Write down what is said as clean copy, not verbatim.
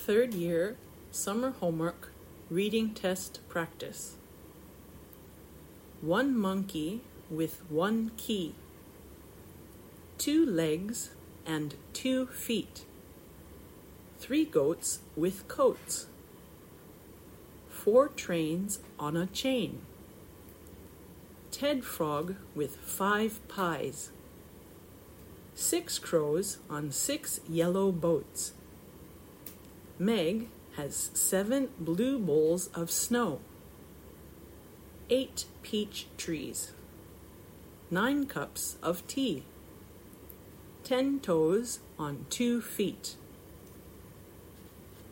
Third year, summer homework, reading test practice. One monkey with one key. 2 legs and 2 feet. 3 goats with coats. 4 trains on a chain. Ted Frog with 5 pies. 6 crows on 6 yellow boats. Meg has 7 blue bowls of snow. 8 peach trees. 9 cups of tea. 10 toes on 2 feet.